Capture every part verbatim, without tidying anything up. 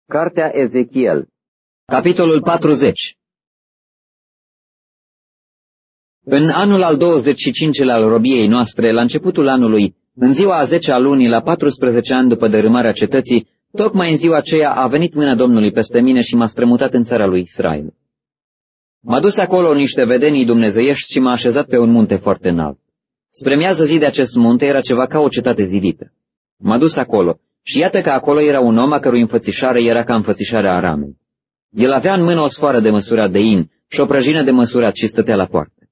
Cartea Ezechiel, capitolul patruzeci. În anul al douăzeci și cincilea al robiei noastre, la începutul anului, în ziua a zecea a lunii, la patrusprezece ani după dărâmarea cetății, tocmai în ziua aceea a venit mâna Domnului peste mine și m-a strămutat în țara lui Israel. M-a dus acolo niște vedenii dumnezeiești și m-a așezat pe un munte foarte înalt. Spre miază zi de acest munte era ceva ca o cetate zidită. M-a dus acolo și iată că acolo era un om a cărui înfățișare era ca înfățișarea Aramei. El avea în mână o sfoară de măsurat de in și o prăjină de măsurat și stătea la poartă.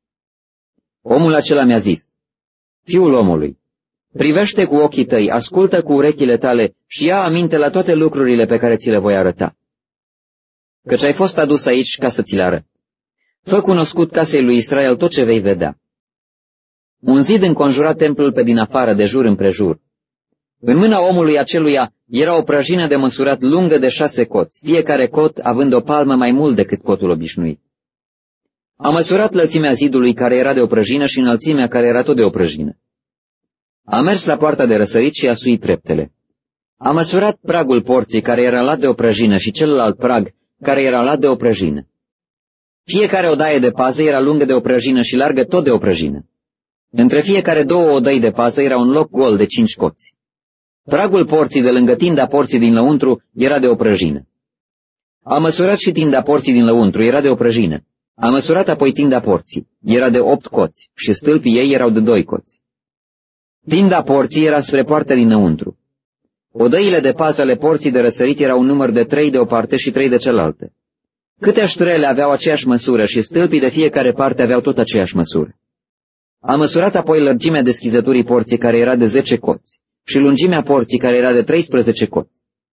Omul acela mi-a zis: Fiul omului, privește cu ochii tăi, ascultă cu urechile tale și ia aminte la toate lucrurile pe care ți le voi arăta. Căci ai fost adus aici ca să ți le arăt. Fă cunoscut casei lui Israel tot ce vei vedea. Un zid înconjura templul pe din afară, de jur împrejur. În mâna omului aceluia era o prăjină de măsurat lungă de șase coți, fiecare cot având o palmă mai mult decât cotul obișnuit. A măsurat lățimea zidului care era de o prăjină și înălțimea care era tot de o prăjină. A mers la poarta de răsărit și a suit treptele. A măsurat pragul porții care era lat de o prăjină și celălalt prag care era lat de o prăjină. Fiecare odaie de pază era lungă de o prăjină și largă tot de o prăjină. Între fiecare două odăi de pază era un loc gol de cinci coți. Pragul porții de lângă tinda porții din lăuntru era de o prăjină. A măsurat și tinda porții din lăuntru, era de o prăjină. A măsurat apoi tinda porții, era de opt coți și stâlpii ei erau de doi coți. Tinda porții era spre poarta dinăuntru. Odăile de pază ale porții de răsărit erau un număr de trei de o parte și trei de cealaltă. Câte ștrele aveau aceeași măsură și stâlpii de fiecare parte aveau tot aceeași măsură. A măsurat apoi lărgimea deschizăturii porții care era de zece coți și lungimea porții care era de treisprezece coți.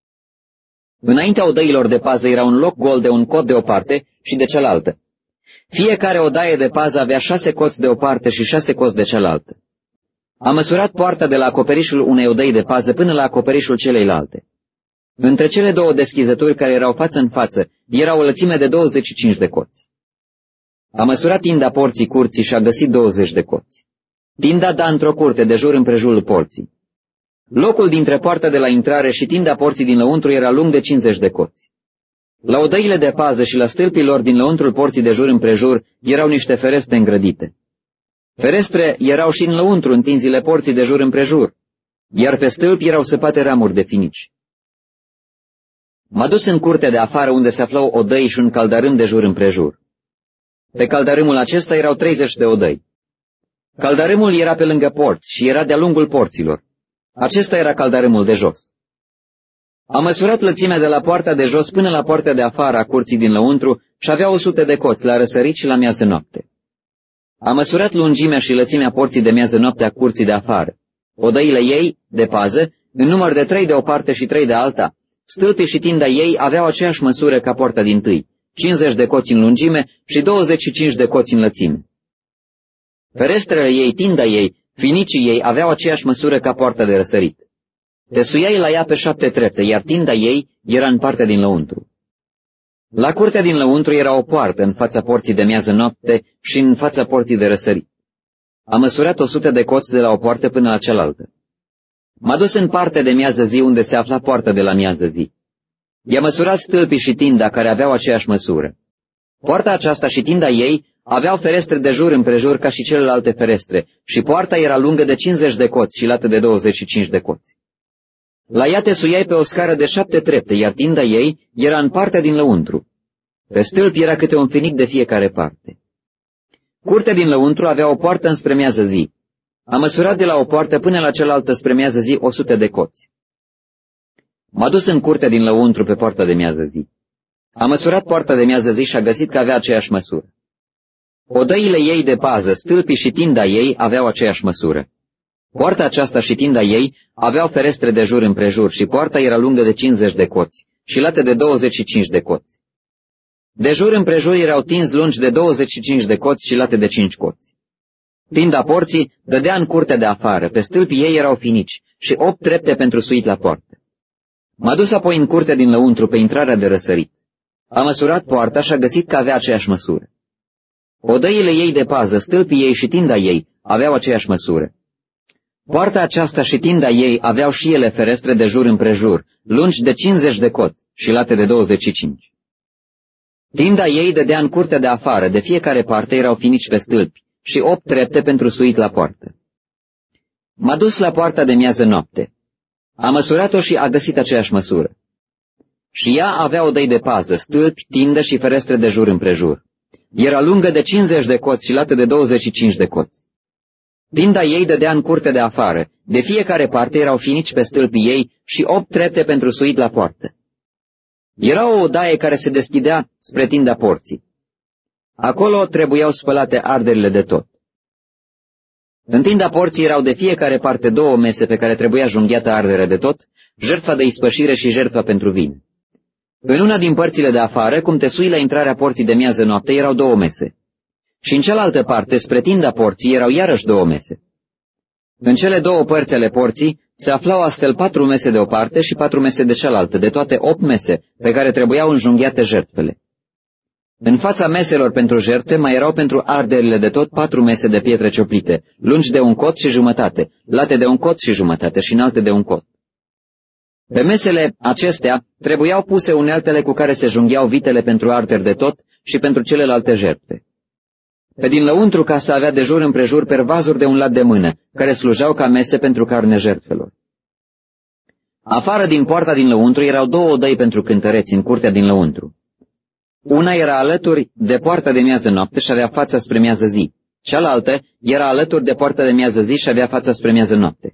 Înaintea odăilor de pază era un loc gol de un cot de o parte și de cealaltă. Fiecare odaie de pază avea șase coți de o parte și șase coți de cealaltă. A măsurat poarta de la acoperișul unei odăi de pază până la acoperișul celeilalte. Între cele două deschizături care erau față în față era o lățime de douăzeci și cinci de coți. A măsurat tinda porții curții și a găsit douăzeci de coți. Tinda da într-o curte de jur împrejurul porții. Locul dintre poarta de la intrare și tinda porții din lăuntru era lung de cincizeci de coți. La odăile de pază și la stâlpii lor din lăuntrul porții de jur împrejur erau niște ferestre îngrădite. Ferestre erau și în lăuntru întinzile porții de jur împrejur, iar pe stâlpi erau săpate ramuri de finici. M-a dus în curtea de afară unde se aflau odăi și un caldarâm de jur împrejur. Pe caldarâmul acesta erau treizeci de odăi. Caldarâmul era pe lângă porți și era de-a lungul porților. Acesta era caldarâmul de jos. A măsurat lățimea de la poarta de jos până la poarta de afară a curții din lăuntru și avea o sută de coți la răsărit și la miază noapte. A măsurat lungimea și lățimea porții de miază noapte a curții de afară. Odăile ei, de pază, în număr de trei de o parte și trei de alta, stâlpii și tinda ei aveau aceeași măsură ca poarta dintâi, cincizeci de coți în lungime și douăzeci și cinci de coți în lățime. Ferestrele ei, tinda ei, finicii ei aveau aceeași măsură ca poarta de răsărit. Te suiai la ea pe șapte trepte, iar tinda ei era în partea din lăuntru. La curtea din lăuntru era o poartă în fața porții de miază noapte și în fața porții de răsărit. A măsurat o sută de coți de la o poartă până la cealaltă. M-a dus în partea de miază zi unde se afla poarta de la miază zi. I-a măsurat stâlpii și tinda care aveau aceeași măsură. Poarta aceasta și tinda ei aveau ferestre de jur împrejur ca și celelalte ferestre și poarta era lungă de cincizeci de coți și lată de douăzeci și cinci de coți. La ea te suiai pe o scară de șapte trepte, iar tinda ei era în partea din lăuntru. Pe stâlpi era câte un finic de fiecare parte. Curtea din lăuntru avea o poartă înspre miază zi. A măsurat de la o poartă până la cealaltă spre miază zi o sută de coți. M-a dus în curtea din lăuntru pe poarta de miază zi. A măsurat poarta de miază zi și a găsit că avea aceeași măsură. Odăile ei de pază, stâlpii și tinda ei aveau aceeași măsură. Poarta aceasta și tinda ei aveau ferestre de jur împrejur și poarta era lungă de cincizeci de coți și lată de douăzeci și cinci de coți. De jur împrejur erau tinzi lungi de douăzeci și cinci de coți și late de cinci coți. Tinda porții dădea în curtea de afară, pe stâlpii ei erau finici și opt trepte pentru suit la poartă. M-a dus apoi în curtea din lăuntru pe intrarea de răsărit. A măsurat poarta și a găsit că avea aceeași măsură. Odăile ei de pază, stâlpii ei și tinda ei aveau aceeași măsură. Poarta aceasta și tinda ei aveau și ele ferestre de jur împrejur, lungi de cincizeci de coți și late de douăzeci și cinci. Tinda ei dădea în curtea de afară, de fiecare parte erau finici pe stâlpi și opt trepte pentru suit la poartă. M-a dus la poarta de miază noapte. A măsurat-o și a găsit aceeași măsură. Și ea avea odăi de pază, stâlpi, tindă și ferestre de jur împrejur. Era lungă de cincizeci de coți și lată de douăzeci și cinci de coți. Tinda ei dădea în curte de afară, de fiecare parte erau finici pe stâlpii ei și opt trepte pentru suit la poartă. Era o odaie care se deschidea spre tinda porții. Acolo trebuiau spălate arderile de tot. În tinda porții erau de fiecare parte două mese pe care trebuia junghiată ardere de tot, jertfa de ispășire și jertfa pentru vin. În una din părțile de afară, cum te sui la intrarea porții de miază noapte, erau două mese. Și în cealaltă parte, spre tinda porții, erau iarăși două mese. În cele două părți ale porții se aflau astfel patru mese de o parte și patru mese de cealaltă, de toate opt mese, pe care trebuiau înjunghiate jertfele. În fața meselor pentru jertfe mai erau pentru arderile de tot patru mese de pietre cioplite, lungi de un cot și jumătate, late de un cot și jumătate și înalte de un cot. Pe mesele acestea trebuiau puse uneltele cu care se junghiau vitele pentru arderi de tot și pentru celelalte jertfe. Pe din lăuntru casa avea de jur împrejur pervazuri de un lat de mână, care slujeau ca mese pentru carne jertfelor. Afară din poarta din lăuntru erau două odăi pentru cântăreți în curtea din lăuntru. Una era alături de poarta de miază noapte și avea fața spre miază zi. Cealaltă era alături de poarta de miază zi și avea fața spre miază noapte.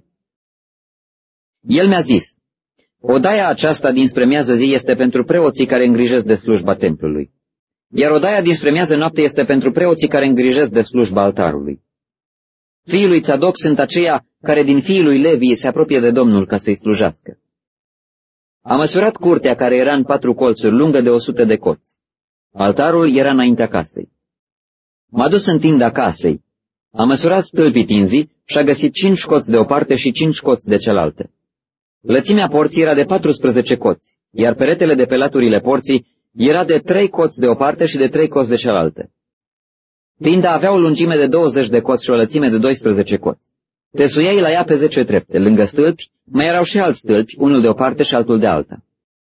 El mi-a zis, odaia aceasta dinspre miază zi este pentru preoții care îngrijesc de slujba templului, iar odaia dinspre miază noapte este pentru preoții care îngrijesc de slujba altarului. Fiii lui Tzadok sunt aceia care din fiii lui Levi se apropie de Domnul ca să-i slujească. A măsurat curtea care era în patru colțuri, lungă de o sută de coți. Altarul era înaintea casei. M-a dus în tinda casei. A măsurat stâlpii tinzii și a găsit cinci coți de o parte și cinci coți de cealaltă. Lățimea porții era de patrusprezece coți, iar peretele de pe laturile porții era de trei coți de o parte și de trei coți de cealaltă. Tinda avea o lungime de douăzeci de coți și o lățime de doisprezece coți. Te suiai la ea pe zece trepte. Lângă stâlpi mai erau și alți stâlpi, unul de o parte și altul de alta.